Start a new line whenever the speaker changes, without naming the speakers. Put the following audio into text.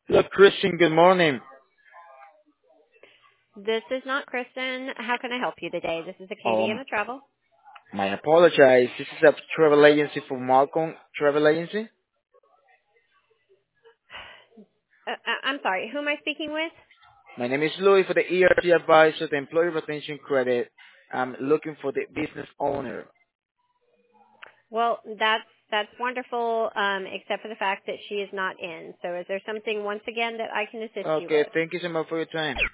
Hello, Christian. Good morning.
This is not Kristen. How can I help you today? This is
Um,
Acadiana Travel.
my apologize. This is a travel agency for Malcolm Travel Agency.
I'm sorry. Who am I speaking with?
My name is Louis for the ERT advisor, the Employee Retention Credit. I'm looking for the business owner.
Well, that's wonderful, except for the fact that she is not in. So, is there something once again that I can assist you
Okay,
with?
thank you so much for your time.